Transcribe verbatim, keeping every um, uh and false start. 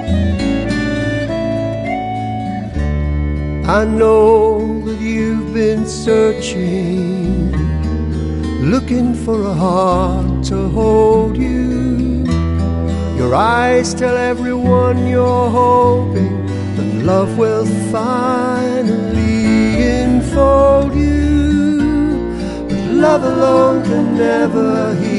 I know that you've been searching, looking for a heart to hold you. Your eyes tell everyone you're hoping that love will finally enfold you. But love alone can never heal